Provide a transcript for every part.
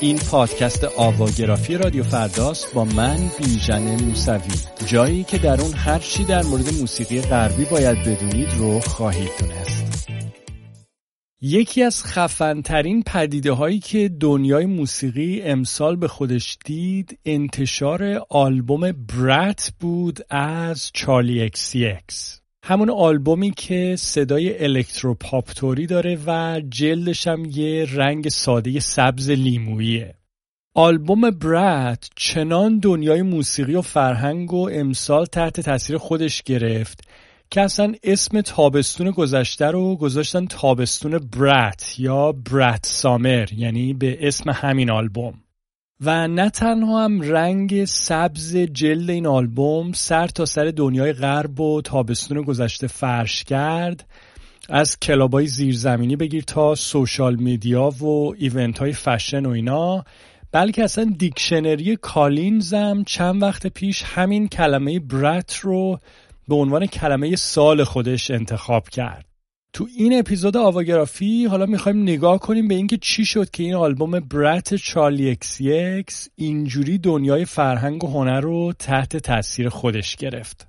این پادکست آواگرافی رادیو فرداست با من بیژن موسوی، جایی که در اون هر چی در مورد موسیقی غربی باید بدونید رو خواهید دونست. یکی از خفن‌ترین پدیده‌هایی که دنیای موسیقی امسال به خودش دید انتشار آلبوم برات بود از چارلی XCX. همون آلبومی که صدای الکتروپاپ توری داره و جلدش هم یه رنگ ساده سبز لیموییه. آلبوم برات چنان دنیای موسیقی و فرهنگ و امسال تحت تاثیر خودش گرفت که اصلا اسم تابستون گذشته رو گذاشتن تابستون برات یا برات سامر، یعنی به اسم همین آلبوم. و نه تنها هم رنگ سبز جلد این آلبوم سر تا سر دنیای غرب و تابستون گذشته فرش کرد، از کلابای زیرزمینی بگیر تا سوشال میدیا و ایونت های فشن و اینا، بلکه اصلا دیکشنری کالینز هم چند وقت پیش همین کلمه برات رو به عنوان کلمه سال خودش انتخاب کرد. تو این اپیزود آواگرافی حالا میخوایم نگاه کنیم به اینکه چی شد که این آلبوم برات چارلی XCX اینجوری دنیای فرهنگ و هنر رو تحت تاثیر خودش گرفت.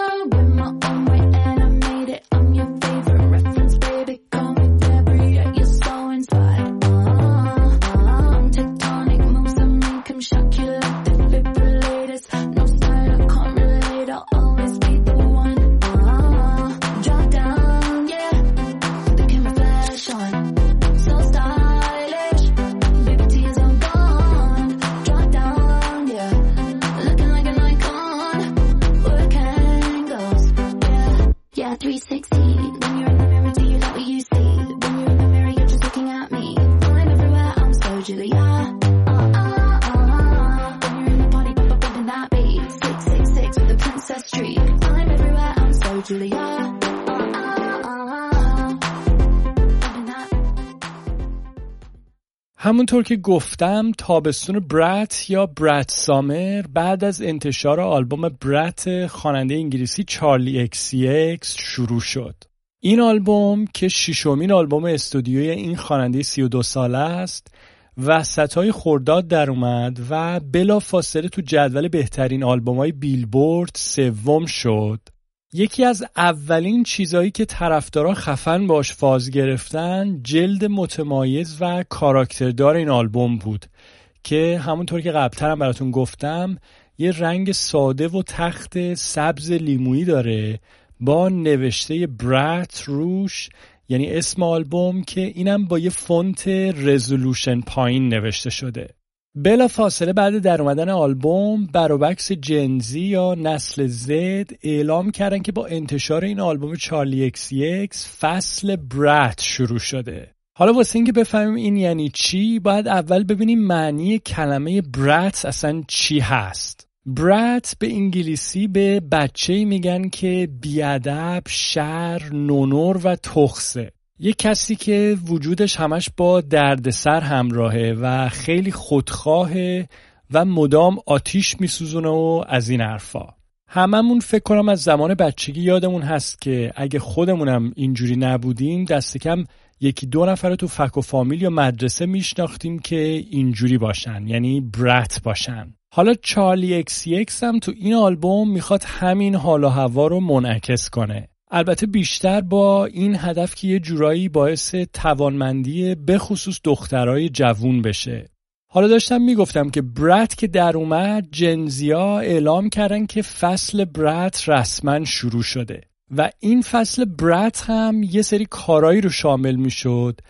همونطور که گفتم تابستون برات یا برات سامر بعد از انتشار آلبوم برات خواننده انگلیسی چارلی XCX شروع شد. این آلبوم که ششمین آلبوم استودیوی این خواننده 32 ساله است وسطای خرداد در اومد و بلافاصله تو جدول بهترین آلبوم‌های بیلبورد سوم شد. یکی از اولین چیزایی که طرفدارا خفن باش فاز گرفتن جلد متمایز و کاراکتردار این آلبوم بود که همونطور که قبل‌تر هم براتون گفتم یه رنگ ساده و تخت سبز لیمویی داره با نوشته برات روش، یعنی اسم آلبوم، که اینم با یه فونت رزولوشن پایین نوشته شده. بلا فاصله بعد در اومدن آلبوم بروبکس جنزی یا نسل زد اعلام کردن که با انتشار این آلبوم چارلی XCX فصل برات شروع شده. حالا واسه اینکه بفهمیم این یعنی چی باید اول ببینیم معنی کلمه برات اصلا چی هست. برات به انگلیسی به بچه‌ای میگن که بیادب، شر، نونور و تخصه. یه کسی که وجودش همش با دردسر همراهه و خیلی خودخواهه و مدام آتیش میسوزونه و از این حرفا. هممون فکر کنم از زمان بچگی یادمون هست که اگه خودمونم اینجوری نبودیم دست کم یکی دو نفر تو فک و فامیل یا مدرسه میشناختیم که اینجوری باشن، یعنی برات باشن. حالا چارلی XCX هم تو این آلبوم میخواد همین حال و هوا رو منعکس کنه. البته بیشتر با این هدف که یه جورایی باعث توانمندی به خصوص دخترای جوون بشه. حالا داشتم میگفتم که برات که در اومد جنزیا اعلام کردن که فصل برات رسما شروع شده و این فصل برات هم یه سری کارایی رو شامل میشد،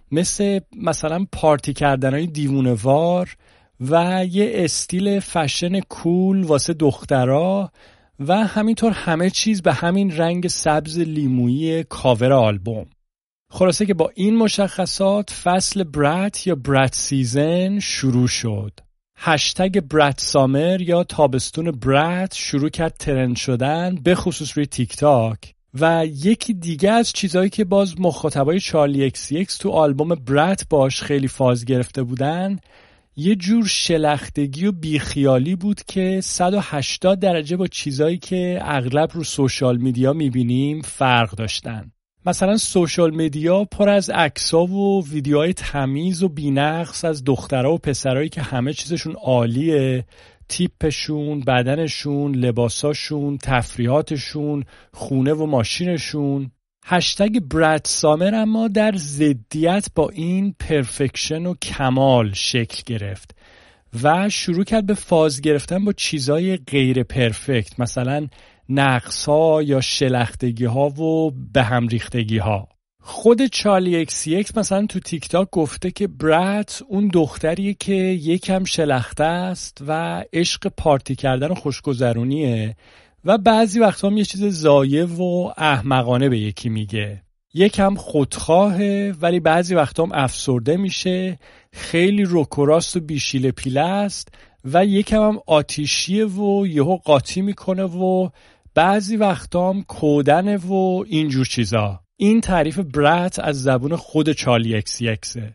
مثلا پارتی کردنای دیوونه‌وار و یه استیل فشن کول واسه دخترا و همینطور همه چیز به همین رنگ سبز لیمویی کاور آلبوم. خلاصه که با این مشخصات فصل برات یا برات سیزن شروع شد. هشتگ برات سامر یا تابستون برات شروع کرد ترند شدن به خصوص روی تیک تاک و یکی دیگه از چیزایی که باز مخاطبای چارلی XCX تو آلبوم برات باش خیلی فاز گرفته بودن یه جور شلختگی و بیخیالی بود که 180 درجه با چیزایی که اغلب رو سوشال میدیا میبینیم فرق داشتن. مثلا سوشال مدیا پر از عکس‌ها و ویدیوهای تمیز و بی‌نقص از دخترها و پسرایی که همه چیزشون عالیه، تیپشون، بدنشون، لباساشون، تفریحاتشون، خونه و ماشینشون. هشتگ براد سامر اما در ضدیت با این پرفکشن و کمال شکل گرفت و شروع کرد به فاز گرفتن با چیزای غیر پرفکت، مثلا نقص‌ها یا شلختگی‌ها و به هم ریختگی‌ها. خود چارلی اکس سی اکس مثلا تو تیک تاک گفته که براد اون دختریه که یکم شلخته است و عشق پارتی کردن و خوشگذرونیه و بعضی وقتا هم یه چیز ضایع و احمقانه به یکی میگه. یکم خودخواهه ولی بعضی وقتا هم افسرده میشه، خیلی روکراست و بیشیل پیله است و یکم هم آتیشیه و یهو قاطی میکنه و بعضی وقتا هم کودنه و اینجور چیزا. این تعریف براد از زبون خود چارلی اکس سی اکسه.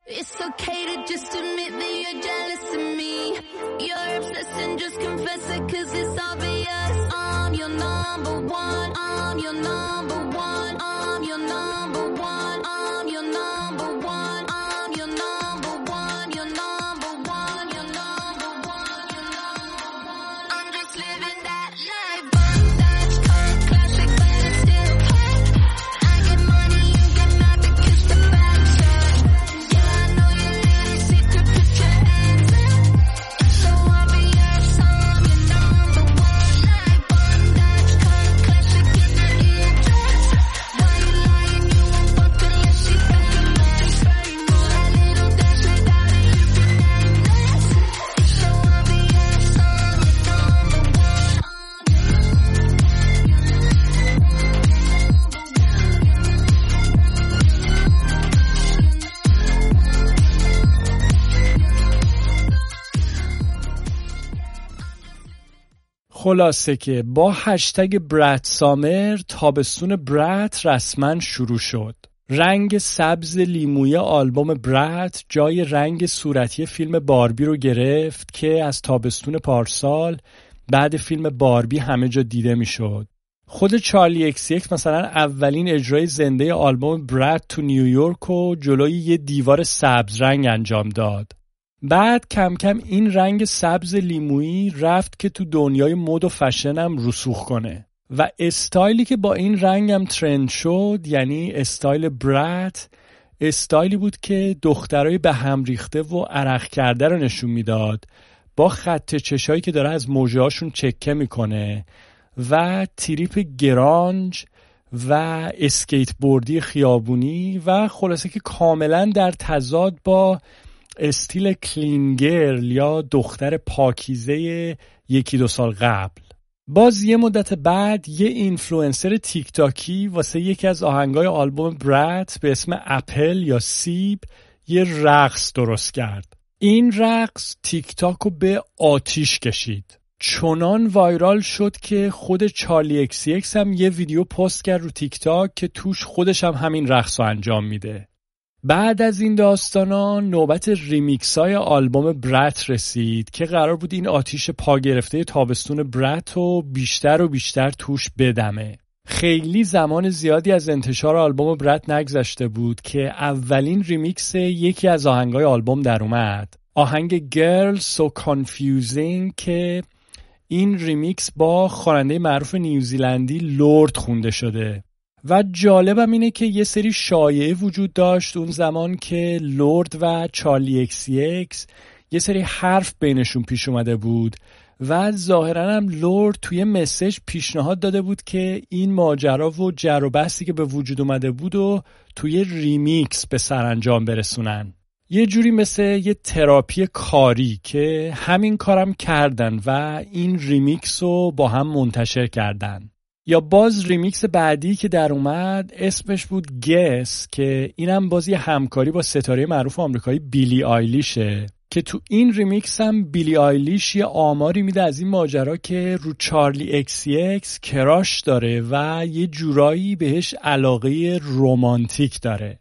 خلاصه که با هشتگ براد سامر تابستون براد رسما شروع شد. رنگ سبز لیمویی آلبوم براد جای رنگ صورتی فیلم باربی رو گرفت که از تابستون پارسال بعد فیلم باربی همه جا دیده میشد. خود چارلی اکس سی اکس مثلا اولین اجرای زنده آلبوم براد تو نیویورک و جلوی یه دیوار سبز رنگ انجام داد. بعد کم کم این رنگ سبز لیمویی رفت که تو دنیای مد و فشن هم رسوخ کنه و استایلی که با این رنگ هم ترند شد، یعنی استایل براد، استایلی بود که دخترای به هم ریخته و عرق کرده رو نشون میداد با خط چشایی که داره از موجهاشون چکه میکنه و تریپ گرانج و اسکیت بوردی خیابونی و خلاصه که کاملا در تضاد با استیل کلین گرل یا دختر پاکیزه 1-2 سال قبل. باز یه مدت بعد یه اینفلوئنسر تیک تاکی واسه یکی از آهنگای آلبوم براد به اسم اپل یا سیب یه رقص درست کرد. این رقص تیک تاک رو به آتیش کشید. چنان وایرال شد که خود چارلی اکس سی اکس هم یه ویدیو پست کرد رو تیک تاک که توش خودش هم همین رقص رو انجام میده. بعد از این داستانا نوبت ریمیکس های آلبوم براد رسید که قرار بود این آتیش پا گرفته تابستون براد رو بیشتر و بیشتر توش بدمه. خیلی زمان زیادی از انتشار آلبوم براد نگذشته بود که اولین ریمیکس یکی از آهنگای آلبوم در اومد، آهنگ Girl So Confusing که این ریمیکس با خواننده معروف نیوزیلندی لورد خونده شده. و جالبم اینه که یه سری شایعه وجود داشت اون زمان که لورد و چارلی اکس سی اکس یه سری حرف بینشون پیش اومده بود و ظاهرا هم لورد توی مسیج پیشنهاد داده بود که این ماجرا و جر و بحثی که به وجود اومده بود و توی ریمیکس به سرانجام برسونن. یه جوری مثل یه تراپی کاری که همین کارم کردن و این ریمیکس رو با هم منتشر کردن. یا باز ریمیکس بعدی که در اومد اسمش بود گس که اینم باز یه همکاری با ستاره معروف آمریکایی بیلی آیلیشه که تو این ریمیکس هم بیلی آیلیش یه آماری میده از این ماجرا که رو چارلی اکس سی اکس کراش داره و یه جورایی بهش علاقه رمانتیک داره.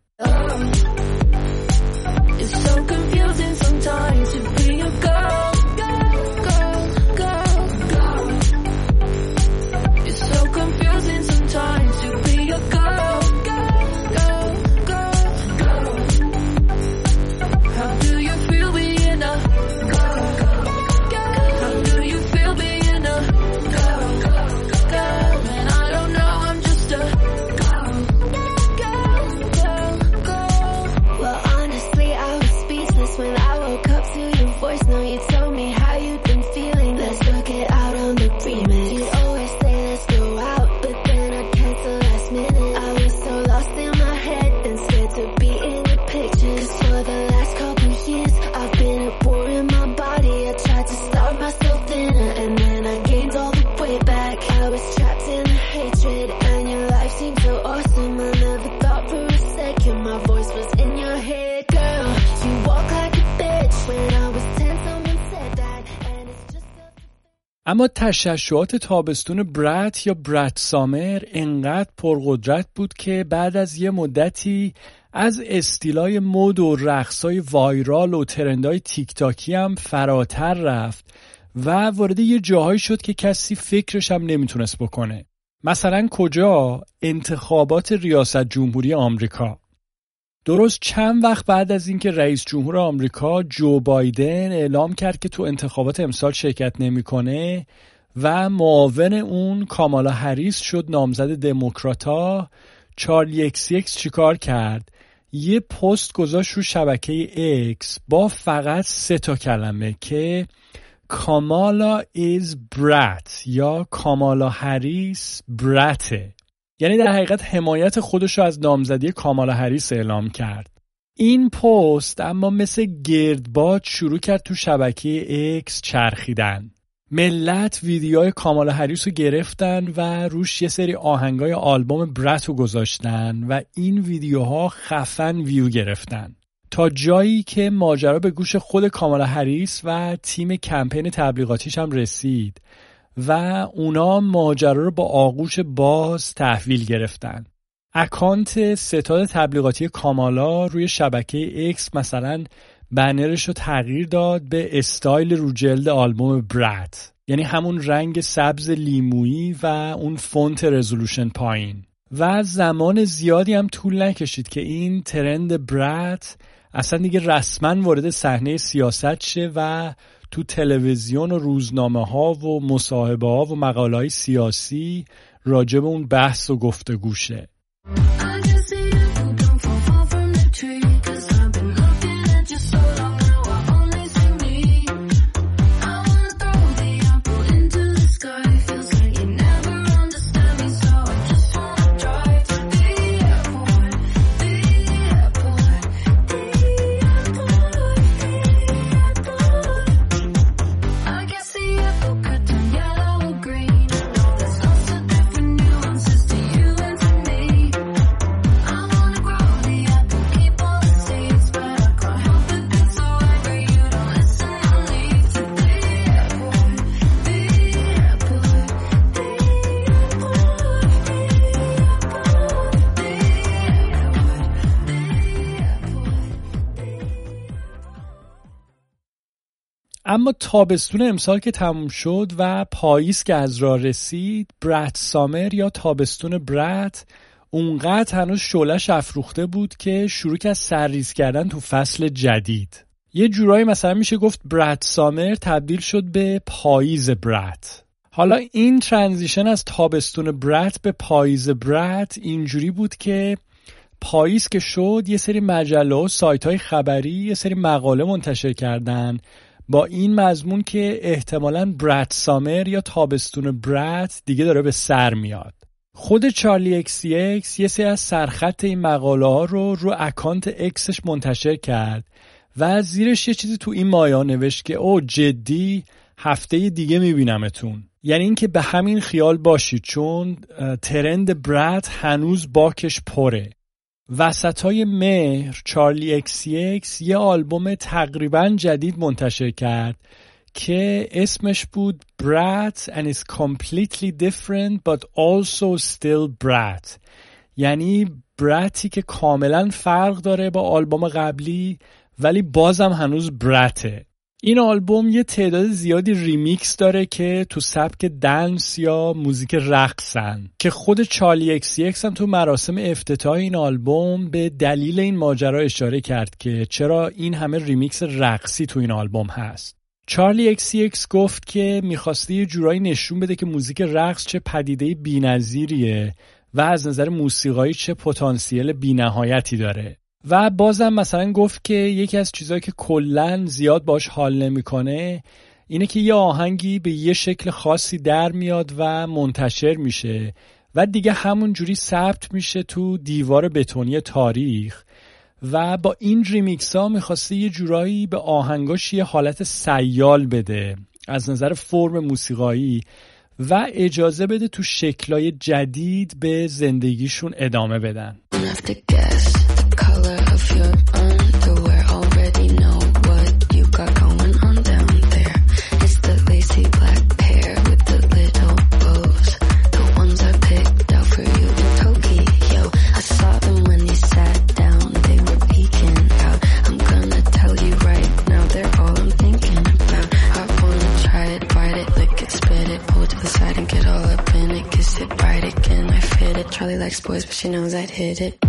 اما تشعشعات تابستون برات یا برات سامر انقدر پرقدرت بود که بعد از یه مدتی از استیلای مد و رقصای وایرال و ترندای تیک تاکی هم فراتر رفت و وارد یه جاهایی شد که کسی فکرش هم نمیتونست بکنه. مثلا کجا؟ انتخابات ریاست جمهوری آمریکا. درست چند وقت بعد از اینکه رئیس جمهور آمریکا جو بایدن اعلام کرد که تو انتخابات امسال شرکت نمیکنه و معاون اون کامالا هریس شد نامزد دموکراتا، چارلی اکس ایکس چیکار کرد؟ یه پست گذاشت رو شبکه اکس با فقط 3 کلمه که کامالا ایز برات یا کامالا هریس برته. یعنی در حقیقت حمایت خودش رو از نامزدی کامالا هریس اعلام کرد. این پست اما مثل گردباد شروع کرد تو شبکه اکس چرخیدن. ملت ویدیوهای کامالا هریس رو گرفتن و روش یه سری آهنگای آلبوم برات رو گذاشتن و این ویدیوها خفن ویو گرفتن. تا جایی که ماجرا به گوش خود کامالا هریس و تیم کمپین تبلیغاتیش هم رسید و اونا ماجرا رو با آغوش باز تحویل گرفتن. اکانت ستاد تبلیغاتی کامالا روی شبکه اکس مثلا بنرش رو تغییر داد به استایل رو جلد آلبوم برات، یعنی همون رنگ سبز لیمویی و اون فونت رزولوشن پایین. و زمان زیادی هم طول نکشید که این ترند برات اصلا دیگه رسما وارد صحنه سیاست شه و تو تلویزیون و روزنامه ها و مصاحبه ها و مقاله های سیاسی راجع به اون بحث و گفتگو شه. اما تابستون امسال که تموم شد و پاییز که از راه رسید، برات سامر یا تابستون برات اونقدر هنوز شعله‌اش افروخته بود که شروع کرد سرریز کردن تو فصل جدید. یه جورایی مثلا میشه گفت برات سامر تبدیل شد به پاییز برات. حالا این ترانزیشن از تابستون برات به پاییز برات اینجوری بود که پاییز که شد یه سری مجله و سایت‌های خبری یه سری مقاله منتشر کردن با این مضمون که احتمالاً برات سامر یا تابستون برات دیگه داره به سر میاد. خود چارلی اکس ایکس یه سری از سرخط این مقاله ها رو اکانت اکسش منتشر کرد و زیرش یه چیزی تو این مایه نوشت که او جدی هفته دیگه میبینمتون. یعنی این که به همین خیال باشید چون ترند برات هنوز باکش پره. وسطای مهر چارلی اکس ایکس یه آلبوم تقریبا جدید منتشر کرد که اسمش بود برات and is completely different but also still برات. یعنی براتی که کاملا فرق داره با آلبوم قبلی ولی بازم هنوز براته. این آلبوم یه تعداد زیادی ریمیکس داره که تو سبک دنس یا موزیک رقصن که خود چارلی اکس ایکس هم تو مراسم افتتاح این آلبوم به دلیل این ماجرا اشاره کرد که چرا این همه ریمیکس رقصی تو این آلبوم هست. چارلی اکس ایکس گفت که میخواسته یه جورایی نشون بده که موزیک رقص چه پدیده بی‌نظیریه و از نظر موسیقایی چه پتانسیل بی‌نهایتی داره. و بازم مثلا گفت که یکی از چیزایی که کلن زیاد باش حال نمیکنه اینه که یه آهنگی به یه شکل خاصی در میاد و منتشر میشه و دیگه همون جوری ثبت میشه تو دیوار بتونی تاریخ و با این ریمیکس ها میخواسته یه جورایی به آهنگاش یه حالت سیال بده از نظر فرم موسیقایی و اجازه بده تو شکلای جدید به زندگیشون ادامه بدن. Hair likes boys, but she knows I'd hit it.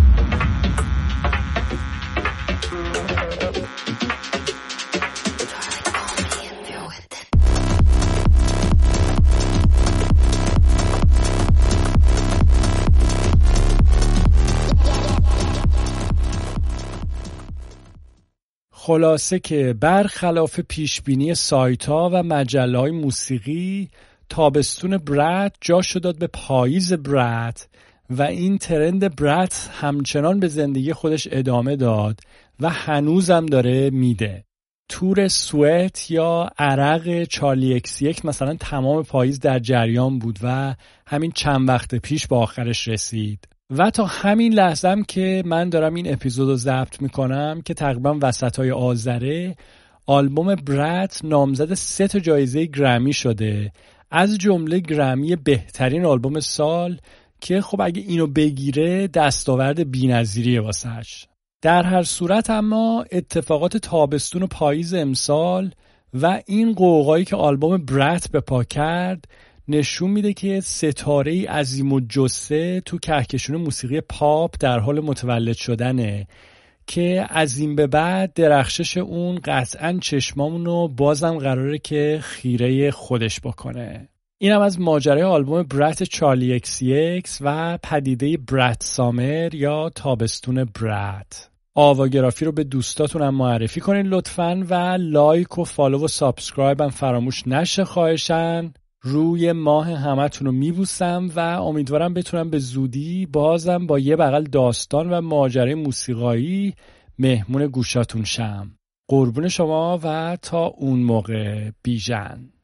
خلاصه که برخلاف پیشبینی سایت‌ها و مجله‌های موسیقی، تابستون برات جاشو داد به پاییز برات و این ترند برات همچنان به زندگی خودش ادامه داد و هنوزم داره میده. تور سوئت یا عرق چارلی اکس یک مثلا تمام پاییز در جریان بود و همین چند وقت پیش به آخرش رسید. و تا همین لحظه‌ام که من دارم این اپیزودو ضبط میکنم که تقریبا وسطای آذره، آلبوم برات نامزد 3 جایزه گرمی شده، از جمله گرمی بهترین آلبوم سال که خب اگه اینو بگیره دستاورد بی‌نظیریه واسش. در هر صورت اما اتفاقات تابستون و پاییز امسال و این قوقایی که آلبوم برات به پا کرد نشون میده که ستاره‌ای عظیم الجثه تو کهکشون موسیقی پاپ در حال متولد شدنه که از این به بعد درخشش اون قطعاً چشمامونو بازم قراره که خیره خودش بکنه. اینم از ماجرای آلبوم برات چارلی اکس ایکس و پدیده برات سامر یا تابستون برات. آواگرافی رو به دوستاتونم معرفی کنین لطفاً و لایک و فالو و سابسکرایب هم فراموش نشه خواهشاً. روی ماه همتون رو میبوسم و امیدوارم بتونم به زودی بازم با یه بغل داستان و ماجرای موسیقایی مهمون گوشاتون شم. قربون شما و تا اون موقع بیژن.